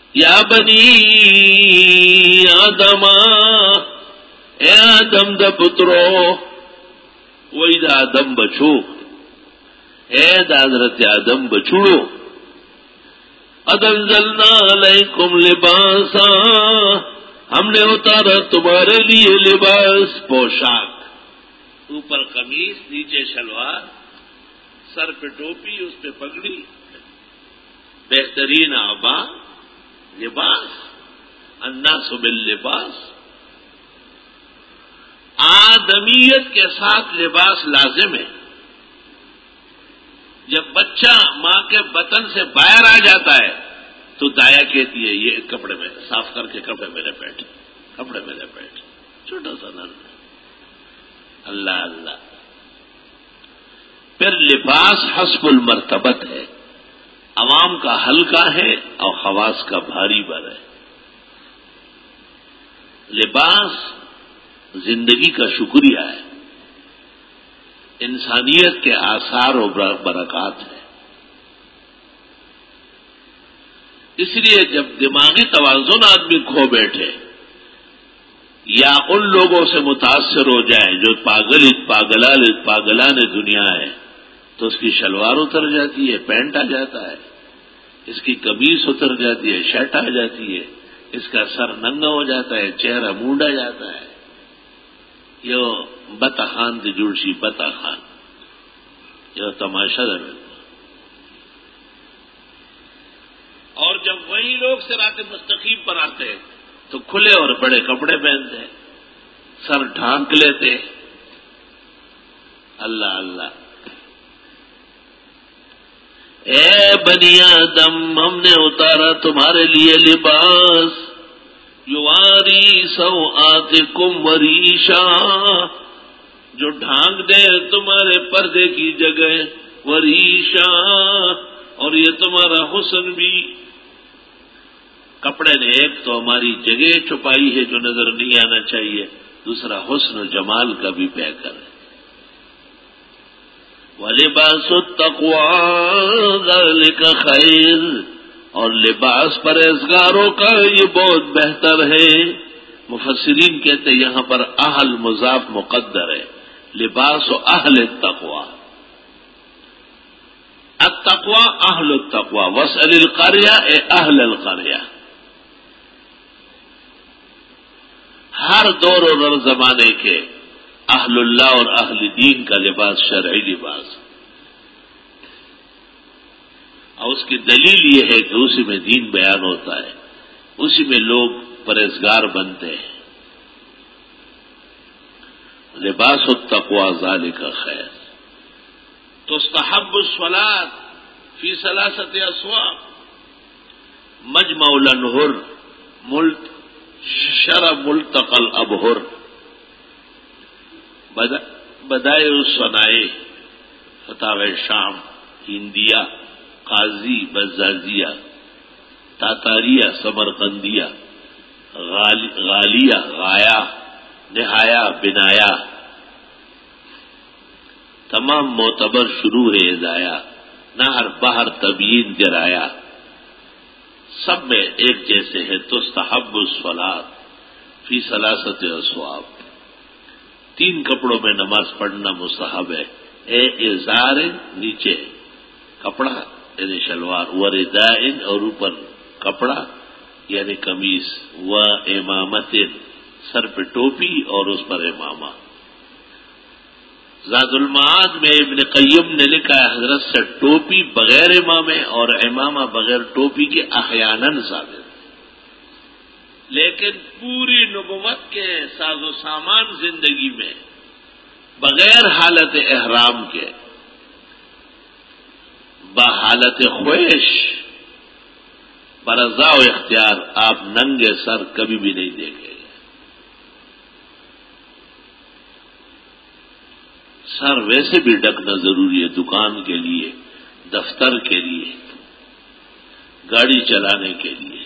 یا بنی آدم، اے آدم دا پترو، وہی دا آدم بچو، اے دا حضرت آدم بچوڑو، قد انزلنا علیکم لباسا، ہم نے اتارا تمہارے لیے لباس، پوشاک، اوپر قمیص، نیچے شلوار، سر پہ ٹوپی، اس پہ پگڑی، بہترین آبا، لباس، الناس باللباس۔ آدمیت کے ساتھ لباس لازم ہے۔ جب بچہ ماں کے بطن سے باہر آ جاتا ہے تو دایا کہتی ہے یہ کپڑے میں صاف کر کے کپڑے میں لپیٹ، کپڑے میں لپیٹ، چھوٹا سا نر، اللہ اللہ۔ پھر لباس حسب المرتبت ہے، عوام کا ہلکا ہے اور خواص کا بھاری بر ہے۔ لباس زندگی کا شکریہ ہے، انسانیت کے آثار و برکات ہے۔ اس لیے جب دماغی توازن آدمی کھو بیٹھے یا ان لوگوں سے متاثر ہو جائے جو پاگلان دنیا ہے، تو اس کی شلوار اتر جاتی ہے، پینٹ آ جاتا ہے، اس کی قمیص اتر جاتی ہے، شرٹ آ جاتی ہے، اس کا سر ننگا ہو جاتا ہے، چہرہ مونڈا جاتا ہے۔ یہ بتا خان سے جڑشی بتا خان، یہ تماشا ہے۔ اور جب وہی لوگ صراط مستقیم پر آتے ہیں تو کھلے اور بڑے کپڑے پہنتے ہیں، سر ڈھانک لیتے، اللہ اللہ۔ اے بنی آدم، ہم نے اتارا تمہارے لیے لباس، یواری سوآتکم وریشا، جو ڈھانک دے تمہارے پردے کی جگہ، وریشا، اور یہ تمہارا حسن بھی۔ کپڑے نے ایک تو ہماری جگہ چھپائی ہے جو نظر نہیں آنا چاہیے، دوسرا حسن و جمال کا بھی پیکر ہے۔ وَلِبَاسُ التَّقْوَىٰ ذَلِكَ خَيْرٌ، اور لباس پرہیزگاروں کا یہ بہت بہتر ہے۔ مفسرین کہتے ہیں یہاں پر اہل مضاف مقدر ہے، لباس و اہل التقویٰ، التقویٰ اہل التقویٰ، واسأل القریہ اے اہل القریہ۔ ہر دور اور زمانے کے اہل اللہ اور اہل دین کا لباس شرعی لباس، اور اس کی دلیل یہ ہے کہ اسی میں دین بیان ہوتا ہے، اسی میں لوگ پرہیزگار بنتے ہیں۔ لباس التقویٰ ذالک خیر۔ تستحب الصلاۃ فی ثلاثۃ اصواب، مجمع الانہر، شرع ملتقى الابہر، بدائع الصنائع، فتاوی شام، ہندیہ، قاضی بزازیہ، تاتاریہ سمرقندیہ، غالیہ غایہ، نہایہ بنایا، تمام معتبر شروع ہے ہدایہ، نہر بحر تبیین درایا، سب میں ایک جیسے ہے۔ تستحب الصلاۃ فی ثلاثۃ اصواب، تین کپڑوں میں نماز پڑھنا مستحب ہے۔ اے ازار، نیچے کپڑا یعنی شلوار، ورداء، اور اوپر کپڑا یعنی قمیص، و امامت، سر پہ ٹوپی اور اس پر امامہ۔ زاد المعاد میں ابن قیم نے لکھا ہے حضرت سے ٹوپی بغیر امامے اور امامہ بغیر ٹوپی کے احیاناً ثابت ہے، لیکن پوری نبوت کے ساز و سامان زندگی میں بغیر حالت احرام کے، بحالت خواہش، برضا و اختیار، آپ ننگے سر کبھی بھی نہیں دیکھیں گے۔ سر ویسے بھی ڈھکنا ضروری ہے، دکان کے لیے، دفتر کے لیے، گاڑی چلانے کے لیے۔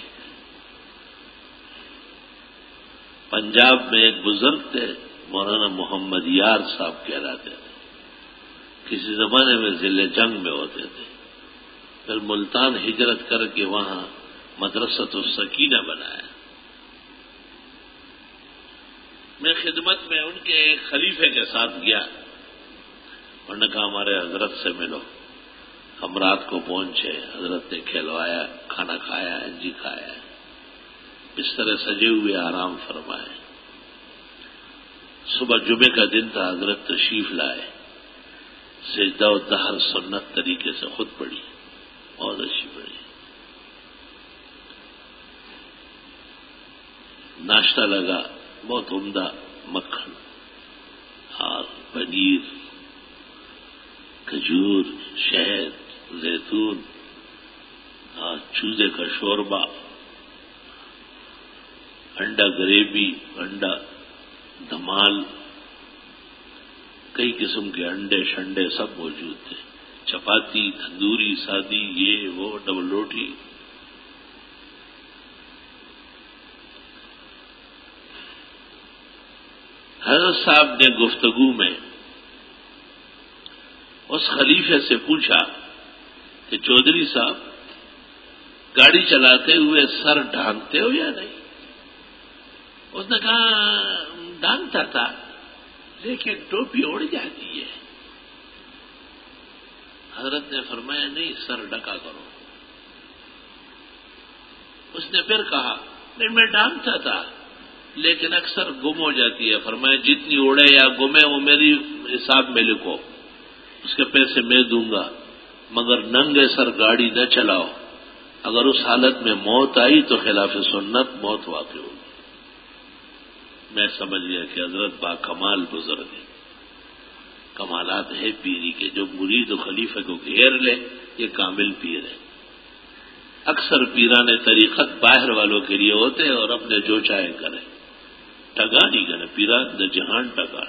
پنجاب میں ایک بزرگ تھے، مولانا محمد یار صاحب کہلاتے تھے، کسی زمانے میں ضلع جنگ میں ہوتے تھے، پھر ملتان ہجرت کر کے وہاں مدرسۃ السکینہ بنایا. میں خدمت میں ان کے ایک خلیفے کے ساتھ گیا. انہوں نے کہا ہمارے حضرت سے ملو. ہم رات کو پہنچے. حضرت نے کھلوایا, کھانا کھایا, جی کھایا, بستر سجے ہوئے آرام فرمائے. صبح جمعے کا دن تھا. حضرت تشریف لائے. سجدہ و دہر سنت طریقے سے خود پڑھی, بہت اچھی پڑھی. ناشتہ لگا, بہت عمدہ مکھن اور پنیر, کھجور, شہد, زیتون اور چوزے کا شوربہ, انڈا گریوی, انڈا دھمال, کئی قسم کے انڈے شنڈے سب موجود تھے. چپاتی, تندوری, سادی, یہ وہ, ڈبل روٹی. حضرت صاحب نے گفتگو میں اس خلیفے سے پوچھا کہ چودھری صاحب گاڑی چلاتے ہوئے سر ڈھانکتے ہو یا نہیں؟ اس نے کہا ڈھانکتا تھا لیکن ٹوپی اڑ جاتی ہے. حضرت نے فرمایا نہیں, سر ڈھکا کرو. اس نے پھر کہا نہیں میں ڈھانکتا تھا لیکن اکثر گم ہو جاتی ہے. فرمایا جتنی اڑے یا گمے وہ میری حساب میں لکھو, اس کے پیسے میں دوں گا, مگر ننگے سر گاڑی نہ چلاؤ. اگر اس حالت میں موت آئی تو خلاف سنت موت واقع ہوگی. میں سمجھ گیا کہ حضرت با کمال بزرگ ہے. کمالات ہے پیری کے, جو مرید و خلیفہ کو گھیر لے یہ کامل پیر ہے. اکثر پیران طریقت باہر والوں کے لیے ہوتے اور اپنے جو چاہے کریں, ٹگا نہیں کرے. پیران دا جہان ٹگا.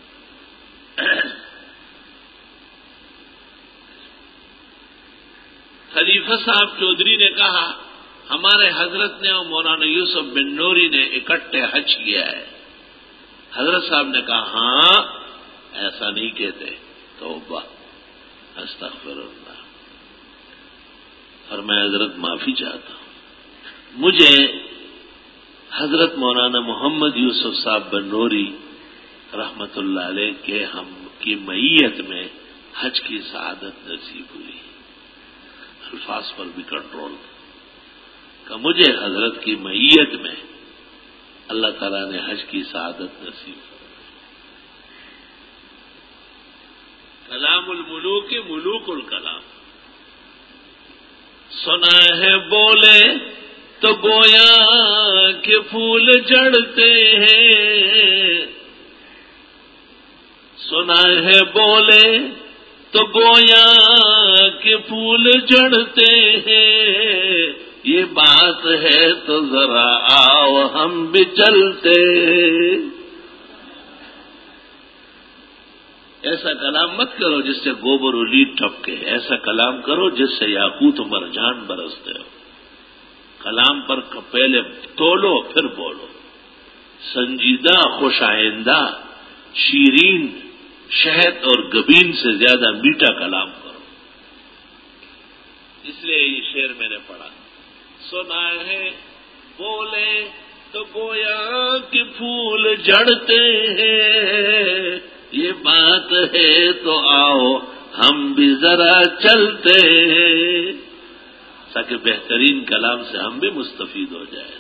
خلیفہ صاحب چودھری نے کہا ہمارے حضرت نے اور مولانا یوسف بن نوری نے اکٹھے حج کیا ہے. حضرت صاحب نے کہا ہاں ایسا نہیں کہتے. توبہ, استغفر اللہ. اور میں حضرت معافی چاہتا ہوں. مجھے حضرت مولانا محمد یوسف صاحب بن نوری رحمت اللہ علیہ کے ہم کی معیت میں حج کی سعادت نصیب ہوئی. الفاظ پر بھی کنٹرول کہ مجھے حضرت کی معیت میں اللہ تعالیٰ نے حج کی سعادت نصیب کی. کلام الملوک ملوک الکلام. سنا ہے بولے تو گویا کے پھول جڑتے ہیں. سنا ہے بولے تو گویا کے پھول جڑتے ہیں. یہ بات ہے تو ذرا آؤ ہم بھی چلتے. ایسا کلام مت کرو جس سے گوبر و لید ٹپکے. ایسا کلام کرو جس سے یاقوت و مرجان برستے ہو. کلام پر پہلے تولو پھر بولو. سنجیدہ, خوش آئندہ, شیرین, شہد اور گبین سے زیادہ میٹھا کلام کرو. اس لیے یہ شعر میں نے پڑھا. سنا ہے بولے تو گویا کے پھول جڑتے ہیں. یہ بات ہے تو آؤ ہم بھی ذرا چلتے ہیں, تاکہ بہترین کلام سے ہم بھی مستفید ہو جائیں.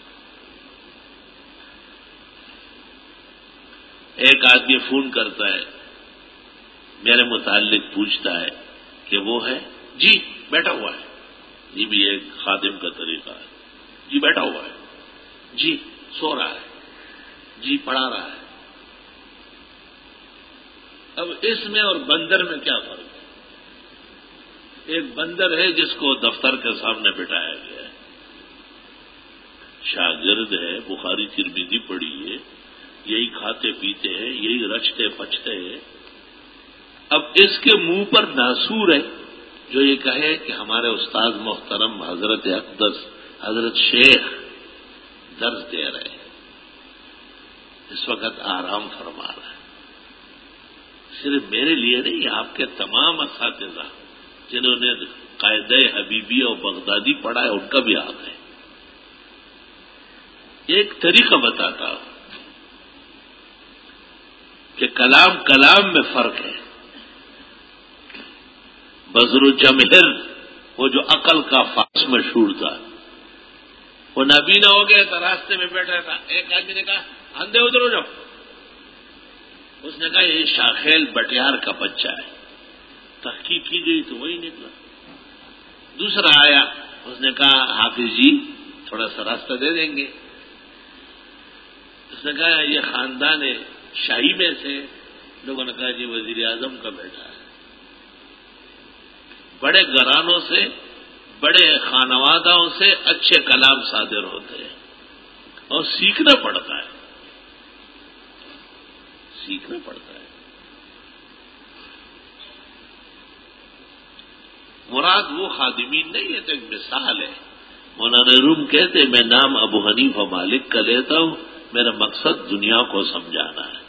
ایک آدمی فون کرتا ہے, میرے متعلق پوچھتا ہے کہ وہ ہے جی بیٹھا ہوا ہے. یہ بھی ایک خادم کا طریقہ ہے. جی بیٹھا ہوا ہے, جی سو رہا ہے, جی پڑھا رہا ہے. اب اس میں اور بندر میں کیا فرق ہے؟ ایک بندر ہے جس کو دفتر کے سامنے بٹھایا گیا ہے, شاگرد ہے, بخاری ترمذی پڑھی ہے, یہی کھاتے پیتے ہیں, یہی رچتے پچتے ہیں. اب اس کے منہ پر ناسور ہے جو یہ کہے کہ ہمارے استاد محترم حضرت اقدس حضرت شیخ درس دے رہے ہیں, اس وقت آرام فرما رہا ہے. صرف میرے لیے نہیں, آپ کے تمام اساتذہ جنہوں نے قاعدہ حبیبی اور بغدادی پڑھا ہے ان کا بھی حق ہے. ایک طریقہ بتاتا ہوں کہ کلام میں فرق ہے. بزر جمہر وہ جو عقل کا فاس مشہور تھا، وہ نابینا ہو گیا تھا، راستے میں بیٹھا تھا. ایک آدمی نے کہا اندھے ادھر ہو جاؤ. اس نے کہا یہ شاخیل بٹیار کا بچہ ہے. تحقیق کی گئی تو وہی نکلا. دوسرا آیا، اس نے کہا حافظ جی تھوڑا سا راستہ دے دیں گے. اس نے کہا یہ خاندان شاہی میں سے. لوگوں نے کہا جی وزیر اعظم کا بیٹا ہے. بڑے گھرانوں سے، بڑے خانوادوں سے اچھے کلام صادر ہوتے ہیں اور سیکھنا پڑتا ہے. سیکھنا پڑتا ہے. مراد وہ خادمین نہیں ہے، تو ایک مثال ہے. مولانا روم کہتے میں نام ابو حنیفہ مالک کا لیتا ہوں، میرا مقصد دنیا کو سمجھانا ہے.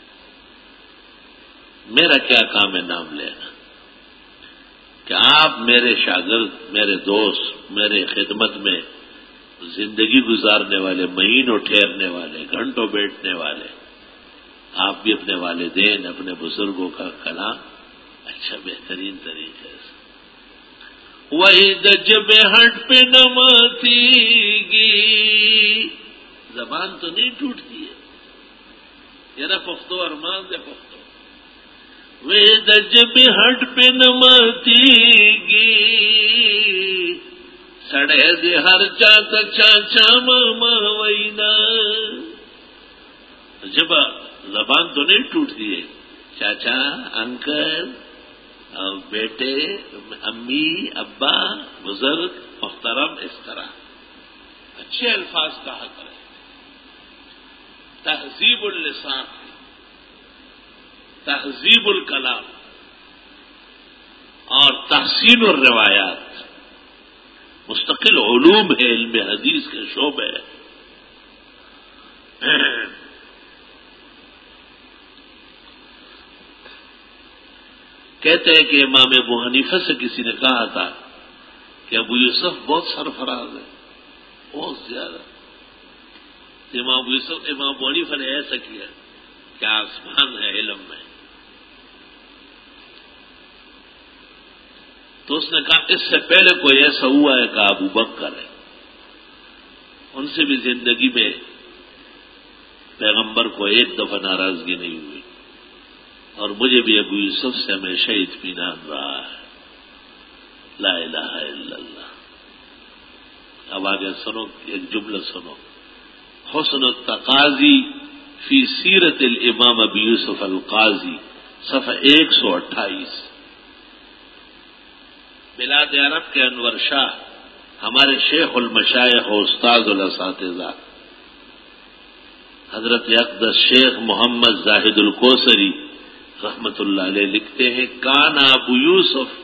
میرا کیا کام ہے نام لینا؟ کہ آپ میرے شاگرد، میرے دوست، میرے خدمت میں زندگی گزارنے والے، مہینوں ٹھہرنے والے، گھنٹوں بیٹھنے والے، آپ بھی اپنے والدین، اپنے بزرگوں کا کلام اچھا بہترین طریقے سے. وہی جب ہٹ پہ نماتی گی، زبان تو نہیں ٹوٹتی ہے. یہ نا پختو ارمان دے پختو. وہی جب ہٹ پہ نماتی گی، سڑے دے ہر چاچا چاچا ماما وینا. جب زبان تو نہیں ٹوٹتی ہے، چاچا، انکل، بیٹے، امی، ابا، بزرگ، محترم، اس طرح اچھے الفاظ کہا کریں. تہذیب اللسان، تہذیب الکلام اور تحسین الروایات مستقل علوم ہے، علم حدیث کے شعبے ہے. کہتے ہیں کہ امام ابو حنیفہ سے کسی نے کہا تھا کہ ابو یوسف بہت سرفراز ہے، بہت زیادہ. امام ابو حنیفہ نے ایسا کیا کہ آسمان ہے علم میں. تو اس نے کہا اس سے پہلے کوئی ایسا ہوا ہے کہ ابو بکر ہے، ان سے بھی زندگی میں پیغمبر کو ایک دفعہ ناراضگی نہیں ہوئی، اور مجھے بھی ابو یوسف سے ہمیشہ اطمینان رہا ہے. لا الہ الا اللہ. اب آگے سنو، ایک جملہ سنو. حسن التقاضی فی سیرت الامام ابی یوسف القاضی، صفحہ 128. بلاد عرب کے انور شاہ، ہمارے شیخ المشائخ و استاد الاساتذہ حضرت اقدس شیخ محمد زاہد الکوثری رحمت اللہ علیہ لکھتے ہیں، کان ابو یوسف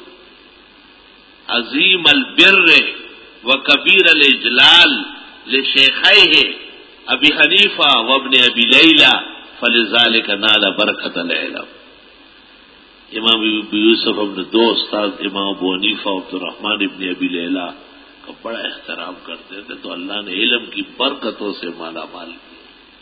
عظیم البر و کبیر الاجلال لشیخیہ ابی حنیفہ وابن ابی لیلہ فلذلک نال برکت العلم. امام ابو یوسف اپنے دو استاد امام ابو حنیفہ عبد الرحمن ابن ابی لیلہ کا بڑا احترام کرتے تھے، تو اللہ نے علم کی برکتوں سے مالا مال کیا.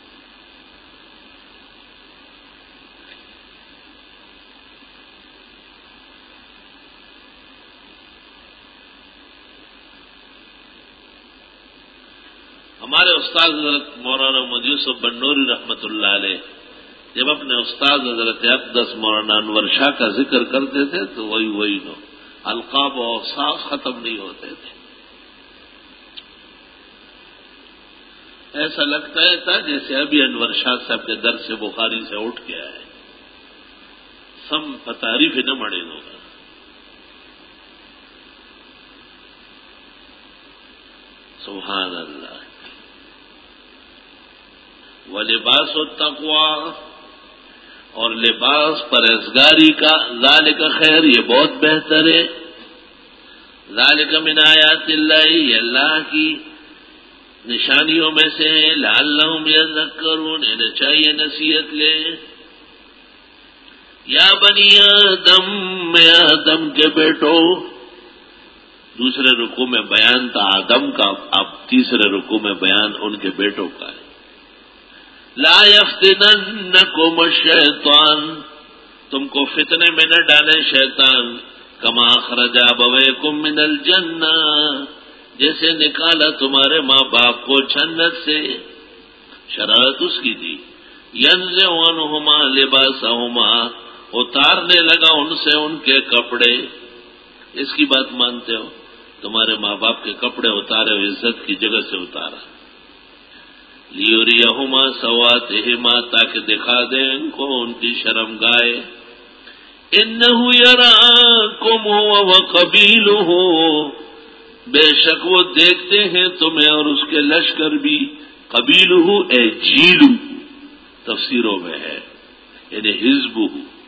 ہمارے استاد حضرت مولانا محمد یوسف بنوری رحمت اللہ علیہ جب اپنے استاد حضرت اقدس مولانا انور شاہ کا ذکر کرتے تھے تو وہی نو القاب و اوصاف ختم نہیں ہوتے تھے. ایسا لگتا ہے تھا جیسے ابھی انور شاہ صاحب کے درس سے بخاری سے اٹھ کے آئے. سم تعریف نہ مڑے ہوگا. سبحان اللہ. ولباس التقوی، اور لباس پرہیزگاری کا، ذالک خیر، یہ بہت بہتر ہے. ذالک من آیات اللہ، یہ اللہ کی نشانیوں میں سے ہے. لعلہم یذکرون، انہیں چاہیے نصیحت لے. یا بنی آدم، میں آدم کے بیٹو، دوسرے رکوع میں بیان تھا آدم کا، اب تیسرے رکوع میں بیان ان کے بیٹوں کا ہے۔ لا یفتننکم الشیطان، تم کو فتنے میں نہ ڈالے شیطان، کما اخرج ابویکم من الجنہ، جیسے نکالا تمہارے ماں باپ کو جنت سے۔ شرارت اس کی تھی، ینزع عنہما لباسہما، اتارنے لگا ان سے ان کے کپڑے۔ اس کی بات مانتے ہو؟ تمہارے ماں باپ کے کپڑے اتارے ہو، عزت کی جگہ سے اتارا۔ لیریہما سواتہما، تاکہ دکھا دیں ان کو ان کی شرمگاہیں۔ انہ یراکم ھو وقبیلہ، بے شک وہ دیکھتے ہیں تمہیں اور اس کے لشکر بھی۔ قبیلہ اے جیلو، تفسیروں میں ہے یعنی حزبہ،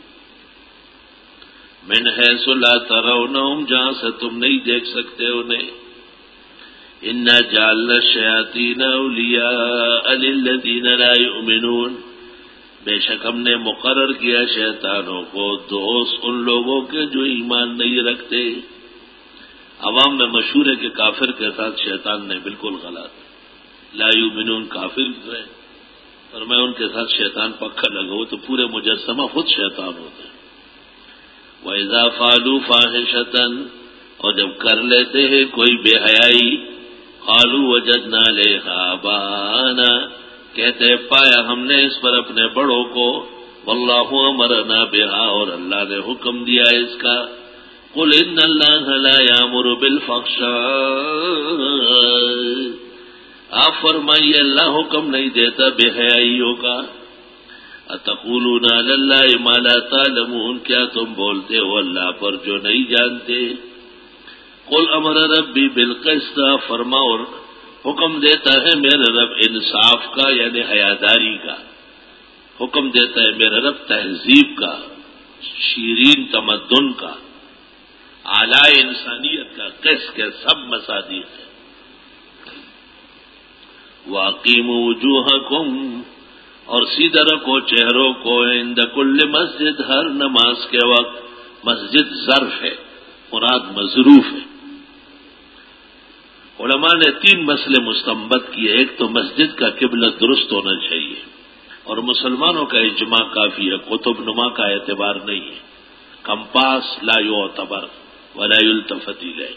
من حیث لا ترونہم، جہاں سے تم نہیں دیکھ سکتے انہیں۔ انا جعلنا الشیاطین اولیاء للذین لا یؤمنون، بے شک ہم نے مقرر کیا شیطانوں کو دوست ان لوگوں کے جو ایمان نہیں رکھتے۔ عوام میں مشہور ہے کہ کافر کے ساتھ شیطان نے بالکل غلط، لا یؤمنون کافر ہے، اور میں ان کے ساتھ شیطان پکا لگا، وہ تو پورے مجسمہ خود شیطان ہوتے ہیں۔ وَإِذَا فَعَلُوا فَاحِشَةً، اور جب کر لیتے ہیں کوئی بے حیائی، قَالُوا وَجَدْنَا عَلَيْهَا آبَاءَنَا، کہتے پایا ہم نے اس پر اپنے بڑوں کو، وَاللَّهُ أَمَرَنَا بِهَا، اور اللہ نے حکم دیا اس کا۔ قُلْ إِنَّ اللَّهَ لَا يَأْمُرُ بِالْفَحْشَاءِ، آپ فرمائیے اللہ حکم نہیں دیتا بے حیائیوں کا۔ اتقولون علی اللہ ما لا تعلمون، کیا تم بولتے ہو اللہ پر جو نہیں جانتے۔ قل امر ربی بالقسط، فرماؤ حکم دیتا ہے میرے رب انصاف کا یعنی حیاداری کا، حکم دیتا ہے میرے رب تہذیب کا، شیرین تمدن کا، اعلی انسانیت کا، قسط کے سب مصادیق ہیں۔ وَأَقِیمُوا وُجُوهَکُمْ، اور سیدھا رکھو چہروں کو، عند کل مسجد، ہر نماز کے وقت۔ مسجد ظرف ہے، مراد مظروف ہے۔ علماء نے 3 مسئلے مستنبط کیے، ایک تو مسجد کا قبلہ درست ہونا چاہیے، اور مسلمانوں کا اجماع کافی ہے، قطب نما کا اعتبار نہیں ہے، کمپاس لا یعتبر ولا یلتفت الیہ۔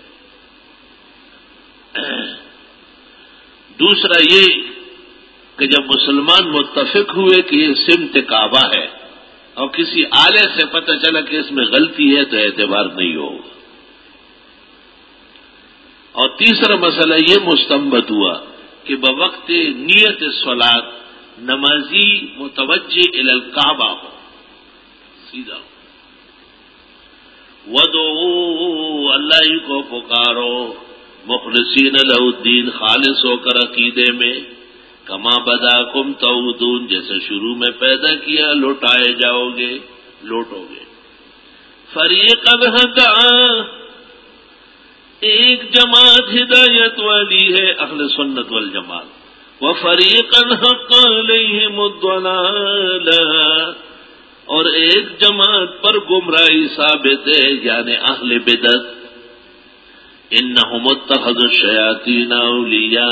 دوسرا یہ کہ جب مسلمان متفق ہوئے کہ یہ سمت کعبہ ہے اور کسی آلے سے پتہ چلا کہ اس میں غلطی ہے تو اعتبار نہیں ہوگا۔ اور تیسرا مسئلہ یہ مستنبط ہوا کہ بوقت نیت صلاۃ نمازی متوجہ الی الکعبہ ہو، سیدھا ہو۔ وَدْعُوا، اللہ ہی کو پکارو، مخلصین لہ الدین، خالص ہو کر عقیدے میں، کما بداکم تعودون، جیسے شروع میں پیدا کیا لوٹائے جاؤ گے، لوٹو گے۔ فریقا ہدی، ایک جماعت ہدایت والی ہے اہل سنت والجماعت، وفریقا حق علیہم الضلالہ، اور ایک جماعت پر گمراہی ثابت ہے یعنی اہل بدعت۔ انہم اتخذوا الشیاطین اولیاء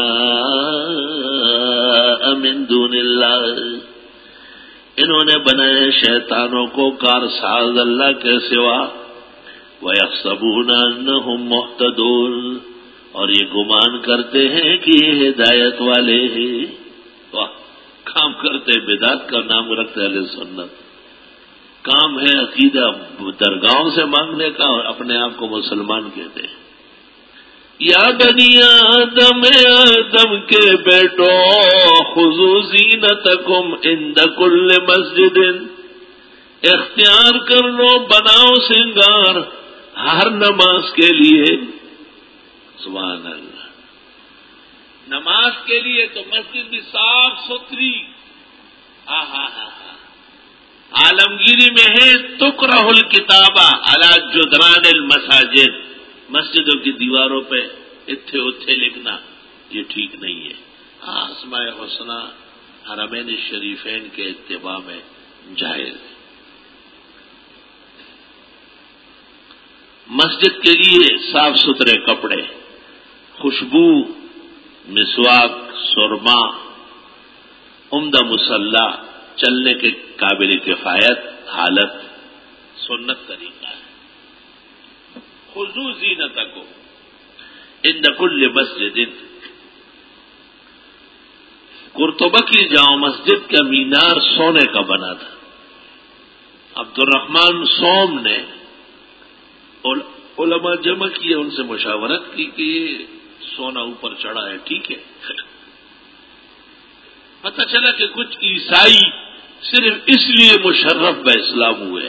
من دون اللہ، انہوں نے بنائے شیطانوں کو کارساز اللہ کے سوا۔ وَيَحْسَبُونَ أَنَّهُمْ مُهْتَدُونَ، اور یہ گمان کرتے ہیں کہ یہ ہدایت والے ہیں۔ واہ، کام کرتے بدعت کا نام رکھتے اہل سنت، کام ہے عقیدہ درگاہوں سے مانگنے کا اور اپنے آپ کو مسلمان کہتے ہیں۔ یا بنی آدم، آدم کے بیٹو، خذوا زینتکم عند کل مسجد، اختیار کر لو، بناؤ سنگار ہر نماز کے لیے۔ سبحان اللہ، نماز کے لیے تو مسجد بھی صاف ستھری، عالمگیری میں ہے تکرہ الکتابہ علی جدران المساجد، مسجدوں کی دیواروں پہ اتھے اتھے لکھنا یہ ٹھیک نہیں ہے۔ اسماء حسنہ حرمین شریفین کے اتباع میں جائز ہے۔ مسجد کے لیے صاف ستھرے کپڑے، خوشبو، مسواک، سرما، عمدہ مصلی، چلنے کے قابل کفایت حالت، سنت طریقہ ہے۔ خذوا زینتکم عند کل مسجد۔ قرطبہ کی جامع مسجد کا مینار سونے کا بنا تھا۔ عبد الرحمن سوم نے علماء جمع کیے، ان سے مشاورت کی کہ یہ سونا اوپر چڑھا ہے، ٹھیک ہے۔ پتہ چلا کہ کچھ عیسائی صرف اس لیے مشرف بہ اسلام ہوئے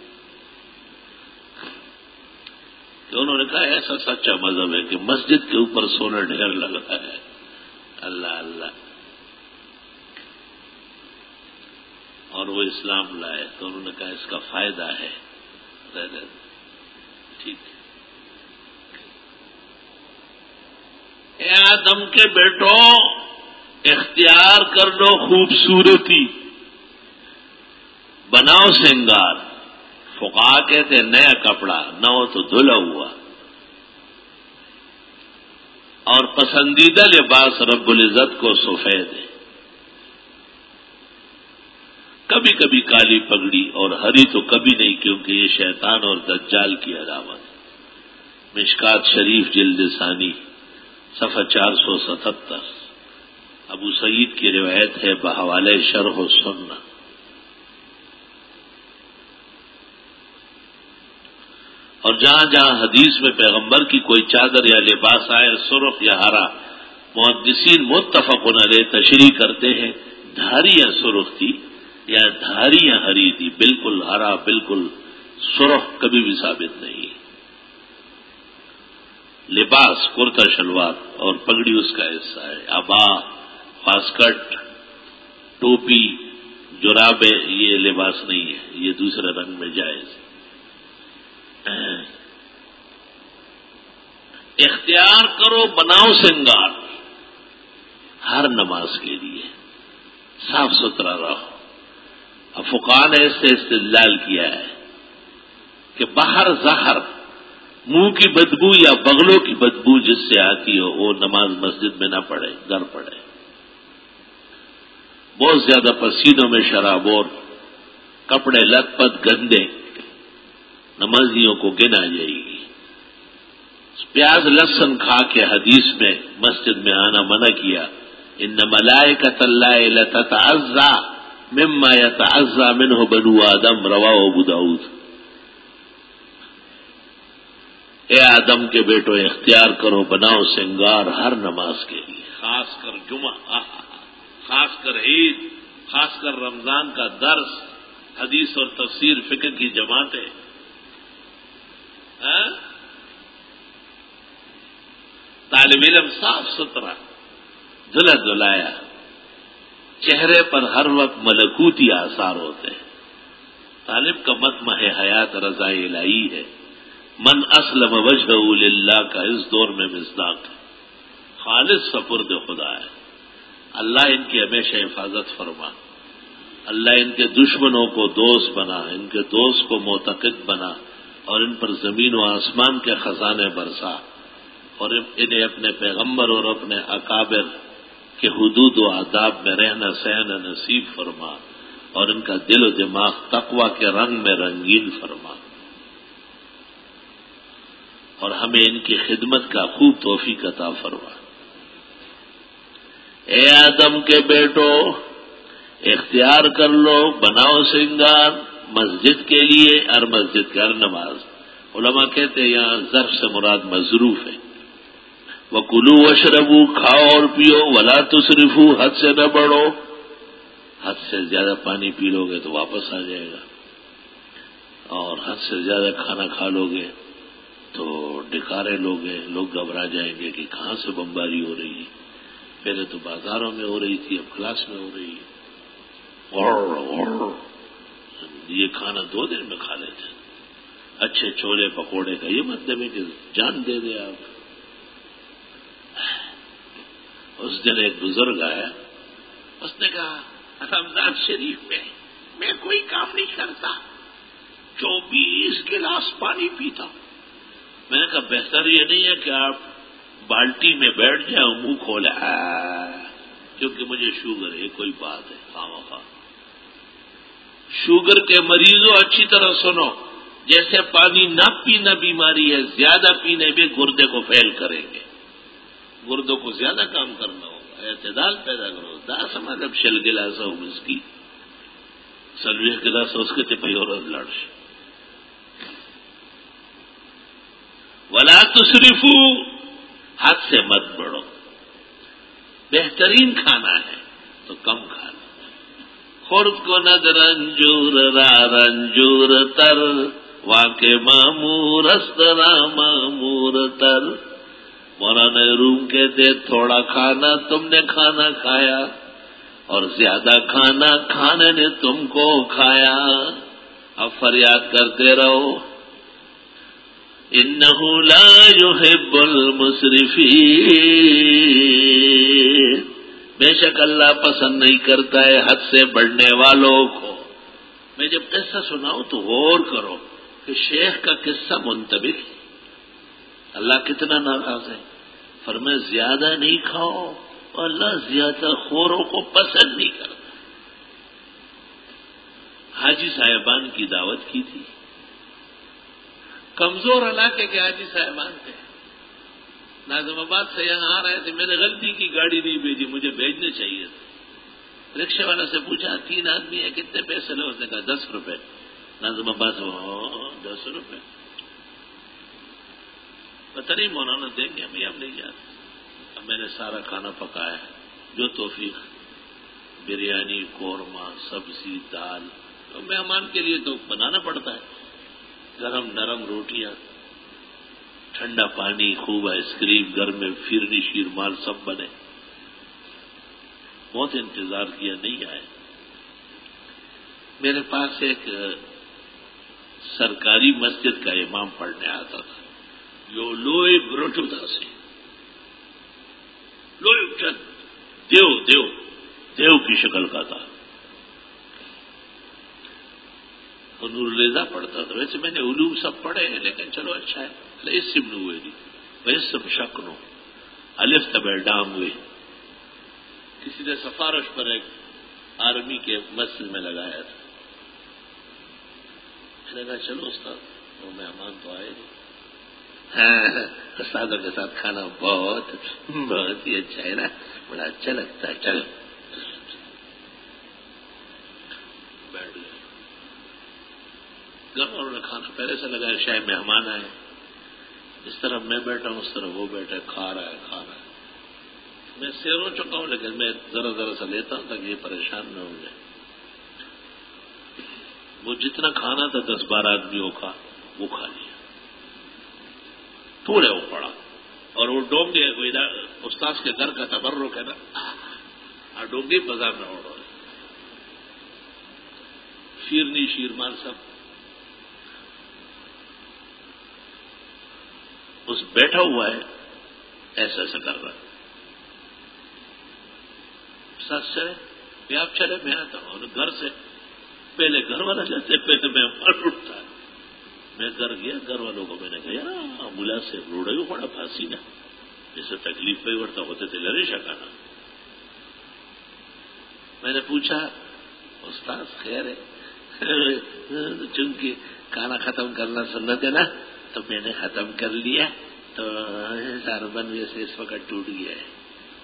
کہ انہوں نے کہا ایسا سچا مذہب ہے کہ مسجد کے اوپر سونا ڈھیر لگا ہے۔ اللہ اللہ، اور وہ اسلام لائے تو انہوں نے کہا اس کا فائدہ ہے، ٹھیک ہے۔ اے آدم کے بیٹوں، اختیار کر لو خوبصورتی، بناؤ سنگار۔ فقہا کہتے ہیں نیا کپڑا نہ ہو تو دھلا ہوا، اور پسندیدہ لباس رب العزت کو سفید ہے، کبھی کبھی کالی پگڑی، اور ہری تو کبھی نہیں، کیونکہ یہ شیطان اور دجال کی علامت ہے۔ مشکات شریف جلد ثانی صفحہ 477، ابو سعید کی روایت ہے بحوالہ شرح السنہ۔ اور جہاں جہاں حدیث میں پیغمبر کی کوئی چادر یا لباس آئے سرخ یا ہرا، محدثین متفق علیہ تشریح کرتے ہیں دھاریاں سرخ تھی یا دھاریاں ہری تھی، بالکل ہرا بالکل سرخ کبھی بھی ثابت نہیں ہے۔ لباس کرتا شلوار اور پگڑی اس کا حصہ ہے، عبا، واسکٹ، ٹوپی، جرابے یہ لباس نہیں ہے، یہ دوسرے رنگ میں جائز ہے۔ اختیار کرو بناؤ سنگار ہر نماز کے لیے، صاف ستھرا رہو۔ فقہاء نے اس سے استدلال کیا ہے کہ باہر زہر، منہ کی بدبو یا بغلوں کی بدبو جس سے آتی ہو وہ نماز مسجد میں نہ پڑھے، گھر پڑھے۔ بہت زیادہ پسینوں میں شرابور، کپڑے لت پت گندے، نمازیوں کو گنا جائے گی۔ پیاز لہسن کھا کے حدیث میں مسجد میں آنا منع کیا۔ ان ملائکۃ اللہ لتتعزى مما يتعزى منه بنو آدم، رواہ ابو داؤد۔ اے آدم کے بیٹو، اختیار کرو بناؤ سنگار ہر نماز کے لیے، خاص کر جمعہ، خاص کر عید، خاص کر رمضان کا درس، حدیث اور تفسیر فقہ کی جماعتیں۔ طالب علم صاف ستھرا دھلا دھلایا، چہرے پر ہر وقت ملکوتی آثار ہوتے ہیں۔ طالب کا مطمع حیات رضا الہی ہے۔ من اسلم وجہہ للہ کا اس دور میں مصداق ہے، خالص سپرد خدا ہے۔ اللہ ان کی ہمیشہ حفاظت فرما، اللہ ان کے دشمنوں کو دوست بنا، ان کے دوست کو معتقد بنا، اور ان پر زمین و آسمان کے خزانے برسا، اور انہیں اپنے پیغمبر اور اپنے اکابر کے حدود و آداب میں رہنا سہنا نصیب فرما، اور ان کا دل و دماغ تقوی کے رنگ میں رنگین فرما، اور ہمیں ان کی خدمت کا خوب توفیق عطا فرما۔ اے آدم کے بیٹو، اختیار کر لو بناؤ سنگار مسجد کے لیے، ہر مسجد کا ہر نماز۔ علماء کہتے ہیں یہاں ظرف سے مراد مظروف ہے۔ وَكُلُوا وَاشْرَبُوا، کھاؤ اور پیو، وَلَا تُسْرِفُوا، حد سے نہ بڑھو۔ حد سے زیادہ پانی پی لو گے تو واپس آ جائے گا، اور حد سے زیادہ کھانا کھا لو گے تو ڈکارے لوگ گھبرا جائیں گے کہ کہاں سے بمباری ہو رہی ہے، پہلے تو بازاروں میں ہو رہی تھی اب کلاس میں ہو رہی ہے۔ یہ کھانا 2 دن میں کھا لیتے ہیں، اچھے چھولے پکوڑے کا یہ مطلب ہے کہ جان دے دے آپ۔ اس دن ایک بزرگ آیا، اس نے کہا رمضان شریف میں کوئی کام نہیں کرتا، 24 گلاس پانی پیتا، میں نے کہا بہتر یہ نہیں ہے کہ آپ بالٹی میں بیٹھ جائیں اور منہ کھولے کیونکہ مجھے شوگر ہے. یہ کوئی بات ہے خواہ شوگر کے مریضوں اچھی طرح سنو، جیسے پانی نہ پینا بیماری ہے، زیادہ پینے بھی گردے کو فیل کریں گے. گردوں کو زیادہ کام کرنا ہوگا، اعتدال پیدا کرو. دا سمجھ اب شل گلاس ہو اس کی سلویہ گلاس اس کے چپئی اور لڑش. ولا تسرفو، حد سے مت بڑھو. بہترین کھانا ہے تو کم کھانا. خورد کو ند رنجور را رنجور تر، واقع معمور استرا معمور تر. مولانا روم کہتے تھوڑا کھانا تم نے کھانا کھایا اور زیادہ کھانا کھانے نے تم کو کھایا. اب فریاد کرتے رہو. انہ لا یحب المسرفین، بے شک اللہ پسند نہیں کرتا ہے حد سے بڑھنے والوں کو. میں جب قصہ سناؤں تو غور کرو کہ شیخ کا قصہ منطبق ہے. اللہ کتنا ناراض ہے. فرمائے زیادہ نہیں کھاؤ، اللہ زیادہ خوروں کو پسند نہیں کرتا. حاجی صاحبان کی دعوت کی تھی. کمزور علاقے کے حاجی صاحبان تھے. ناظم آباد سے یہاں آ رہے تھے. میں نے غلطی کی گاڑی نہیں بھیجی، مجھے بھیجنے چاہیے تھے. رکشے والا سے پوچھا 3 آدمی ہیں کتنے پیسے لو؟ اس نے کہا 10 روپے. ناظم آباد 10 روپے. پتہ نہیں مولانا دیں گے ہمیں، ہم نہیں جاتے. اب میں نے سارا کھانا پکایا ہے، جو توفیق، بریانی، قورمہ، سبزی، دال. تو مہمان کے لیے تو بنانا پڑتا ہے. گرم نرم روٹیاں، ٹھنڈا پانی، خوب آئس کریم، گھر میں پھرنی شیر مال سب بنے. بہت انتظار کیا، نہیں آئے. میرے پاس ایک سرکاری مسجد کا امام پڑھنے آتا تھا. جو لوئے برٹو تھا سی لوئے دیو کی شکل کا تھا. نور رضا پڑھتا تھا. ویسے میں نے علوم سب پڑھے ہیں لیکن چلو اچھا ہے. اس سم ہوئے نہیں ویسم شکنو الف تبے ڈام ہوئے. کسی نے سفارش پر ایک آرمی کے مسجد میں لگایا تھا. میں نے کہا چلو استاد، وہ مہمان تو آئے نہیں. ہاں، استادوں کے ساتھ کھانا بہت ہی اچھا ہے نا، بڑا اچھا لگتا ہے. چلو بیٹھ گئے. گھر والوں نے کھانا پہلے سے لگایا. شاید مہمان آئے. اس طرح میں بیٹھا ہوں، اس طرح وہ بیٹھا، کھا رہا ہے. میں سیر ہو چکا ہوں لیکن میں ذرا سا لیتا ہوں تاکہ یہ پریشان نہ ہو جائے. وہ جتنا کھانا تھا 10-12 آدمیوں کا وہ کھا لیا پورے. وہ پڑا اور وہ ڈونگے کوئی استاذ کے گھر کا تبرک ہے نا، ڈونگے بازار میں اڑ رہے. شیرنی شیرمان سب. اس بیٹھا ہوا ہے ایسا کر رہا ہے. سچ سے آپ چلے میں آتا ہوں. گھر سے پہلے گھر والا جاتے، پہلے میں مر اٹھتا. میں گھر گیا. گھر والوں کو میں نے کہا یار بلا سے روڑے کو پڑا پھانسی نا، جیسے تکلیف پہ ورتا ہوتے تھے لڑے شکانا. میں نے پوچھا استاد خیر ہے؟ چونکہ کھانا ختم کرنا سنت ہے نا، تو میں نے ختم کر لیا. تو ساربن ویسے اس وقت ٹوٹ گیا ہے.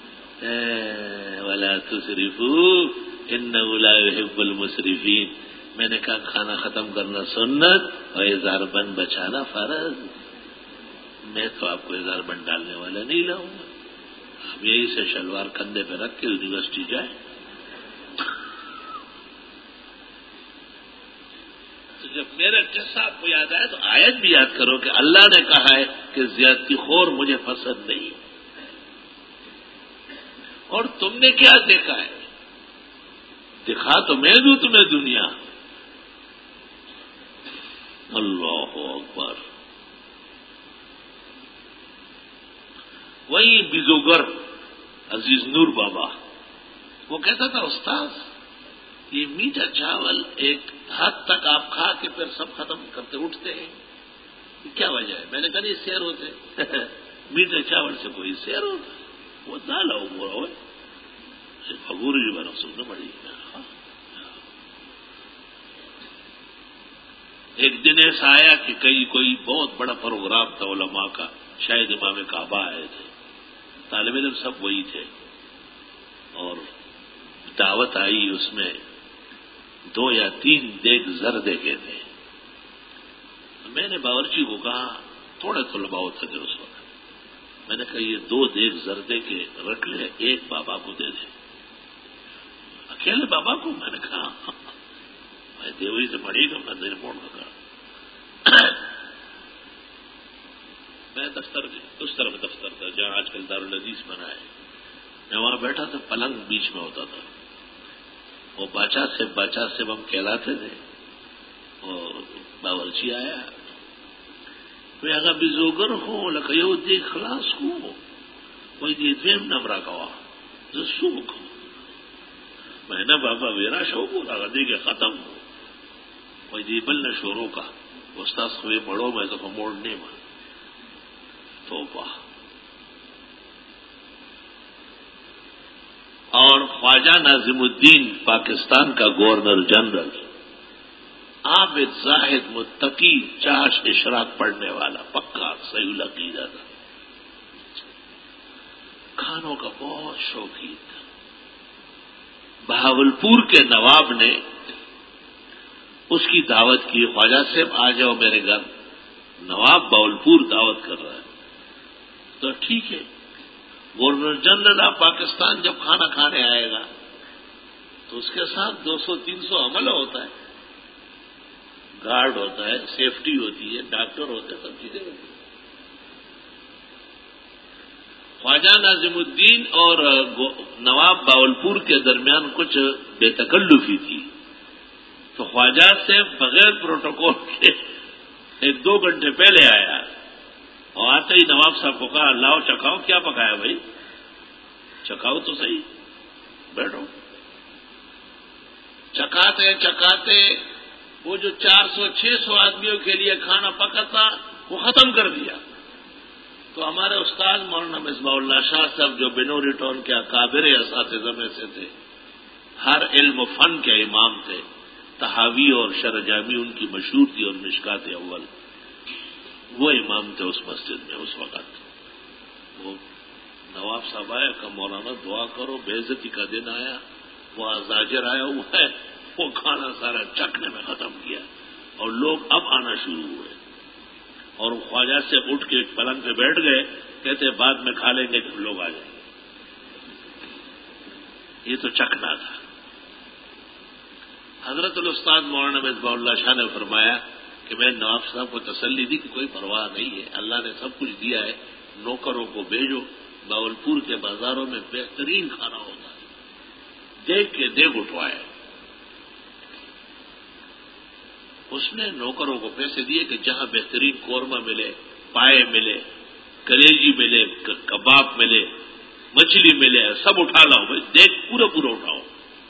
ولا تسرفوا انہ لا یحب المسرفین. میں نے کہا کھانا ختم کرنا سنت اور اظہار بند بچانا فرض. میں تو آپ کو اظہار بند ڈالنے والا نہیں لاؤں گا. آپ یہی سے شلوار کندھے پہ رکھ کے یونیورسٹی جائیں. تو جب میرا قصہ آپ کو یاد آئے تو آیت بھی یاد کرو کہ اللہ نے کہا ہے کہ زیادتی خور مجھے پسند نہیں. اور تم نے کیا دیکھا ہے؟ دکھا تو میں دوں تمہیں دنیا. اللہ اکبر. وہی بزوگر عزیز نور بابا وہ کہتا تھا استاذ یہ میٹھا چاول ایک حد تک آپ کھا کے پھر سب ختم کرتے اٹھتے ہیں. کیا وجہ ہے؟ میں نے کہا نہیں سیر ہوتے میٹھے چاول سے کوئی سیر ہوتا ہے؟ وہ دالا وہ ہوئے فگور جی بنا سننا پڑی. ایک دن ایسا آیا کہ کوئی بہت بڑا پروگرام تھا علماء کا، شاید امام کعبہ آئے تھے، طالب علم سب وہی تھے، اور دعوت آئی، اس میں 2 یا 3 دیگ زردے کے تھے. میں نے باورچی کو کہا، تھوڑے طلباء ہوتے تھے اس وقت، میں نے کہا یہ 2 دیگ زردے کے رکھ لے، ایک بابا کو دے دے. اکیلے بابا کو؟ میں نے کہا میں دیوری سے پڑھی گا، میں دیر موڑ لگا. میں دفتر اس طرف دفتر تھا جہاں آج کل دارالعزیز بنا ہے، میں وہاں بیٹھا تھا، پلنگ بیچ میں ہوتا تھا، وہ باچا سے ہم کہلاتے تھے. اور باورچی آیا، میں اگر بزوگر ہوں لکھو دیکھ خلاص ہوں کوئی دیدویم نمرہ کوا سوکھ میں نے بابا ویرا شوق ہو لگا دے کے ختم ہو کوئی دیبل نے شوروں کا استاذ ہوئے بڑھو میں تو موڑنے میں تو اور خواجہ ناظم الدین پاکستان کا گورنر جنرل، عابد زاہد متقی چاش اشراق پڑھنے والا، پکا صحیح العقیدہ تھا، کھانوں کا بہت شوقین تھا. بہاولپور کے نواب نے اس کی دعوت کی، خواجہ صاحب آ جاؤ میرے گھر، نواب بہاولپور دعوت کر رہا ہے. تو ٹھیک ہے، گورنر جنرل آف پاکستان جب کھانا کھانے آئے گا تو اس کے ساتھ 200-300 عملہ ہوتا ہے، گارڈ ہوتا ہے، سیفٹی ہوتی ہے، ڈاکٹر ہوتے ہیں، سب چیزیں ہوتی ہیں. خواجہ ناظم الدین اور نواب بہاولپور کے درمیان کچھ بے تکلفی تھی، تو خواجہ سے بغیر پروٹوکول کے 1-2 گھنٹے پہلے آیا اور آتے ہی نواب صاحب کو کہا لاؤ چکھاؤ کیا پکایا بھائی، چکھاؤ تو صحیح، بیٹھو. چکھاتے وہ جو 400-600 آدمیوں کے لیے کھانا پکا تھا وہ ختم کر دیا. تو ہمارے استاد مولانا مصباح اللہ شاہ صاحب جو بنوری ٹاؤن کے اکابر اساتذہ میں سے تھے، ہر علم و فن کے امام تھے، تحاوی اور شرح جامی ان کی مشہور تھی اور مشکات اول، وہ امام تھے اس مسجد میں اس وقت. وہ نواب صاحب آئے کہ مولانا دعا کرو، بے عزتی کا دن آیا، وہ زاجر آیا ہوا ہے، وہ کھانا سارا چکھنے میں ختم کیا اور لوگ اب آنا شروع ہوئے. اور خواجہ سے اٹھ کے پلنگ پہ بیٹھ گئے، کہتے بعد میں کھا لیں گے جب لوگ آ جائیں گے. یہ تو چکھنا تھا. حضرت الاستاد مولانا مصباح اللہ شاہ نے فرمایا کہ میں نواب صاحب کو تسلی دی کہ کوئی پرواہ نہیں ہے، اللہ نے سب کچھ دیا ہے، نوکروں کو بھیجو، بہاولپور کے بازاروں میں بہترین کھانا ہوتا ہے، دیکھ کے دیکھ اٹھوائے. اس نے نوکروں کو پیسے دیے کہ جہاں بہترین قورمہ ملے، پائے ملے، کلیجی ملے، کباب ملے، مچھلی ملے، سب اٹھا لاؤ بھائی، دیکھ پورا پورا اٹھاؤ.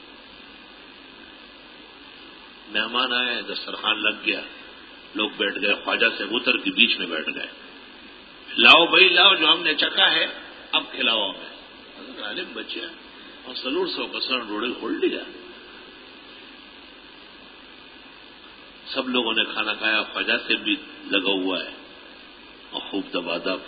مہمان آئے، دسترخوان لگ گیا، لوگ بیٹھ گئے، خواجہ سے اتر کے بیچ میں بیٹھ گئے. لاؤ بھائی لاؤ، جو ہم نے چکھا ہے اب کھلاؤ ہمیں. عالم بچے اور سلور 100 کسر روڑے کھول لیا. سب لوگوں نے کھانا کھایا، خواجہ سے بھی لگا ہوا ہے اور خوب دبا دب.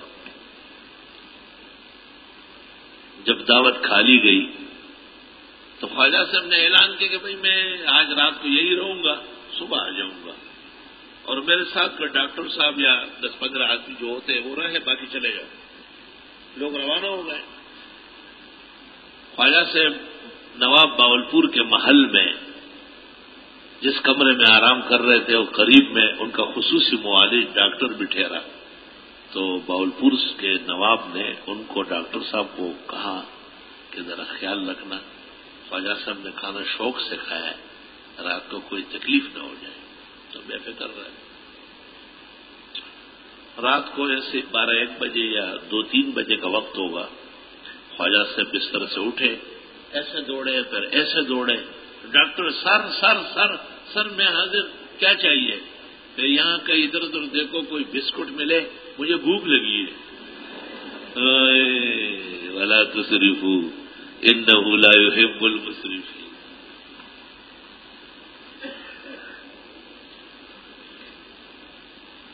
جب دعوت کھالی گئی تو خواجہ صاحب نے اعلان کیا کہ بھئی میں آج رات کو یہی رہوں گا، صبح آ جاؤں گا، اور میرے ساتھ کا ڈاکٹر صاحب یا 10-15 آدمی جو ہوتے ہیں وہ رہے، باقی چلے جاؤ. لوگ روانہ ہو گئے. خواجہ صاحب نواب بہاولپور کے محل میں جس کمرے میں آرام کر رہے تھے وہ قریب میں ان کا خصوصی معالج ڈاکٹر بھی ٹھہرا. تو بہاولپور کے نواب نے ان کو ڈاکٹر صاحب کو کہا کہ ذرا خیال رکھنا، خواجہ صاحب نے کھانا شوق سے کھایا ہے، رات کو کوئی تکلیف نہ ہو جائے. تو بے فکر رہے. رات کو ایسے 12-1 بجے یا 2-3 بجے کا وقت ہوگا، خواجہ صاحب بستر سے اٹھے، ایسے دوڑے پھر ایسے دوڑے. ڈاکٹر سر سر سر سر میں حاضر، کیا چاہیے؟ کہ یہاں کہیں ادھر ادھر دیکھو کوئی بسکٹ ملے، مجھے بھوک لگی ہے۔ ولا تسرفوا انه لا يحب المسرفين۔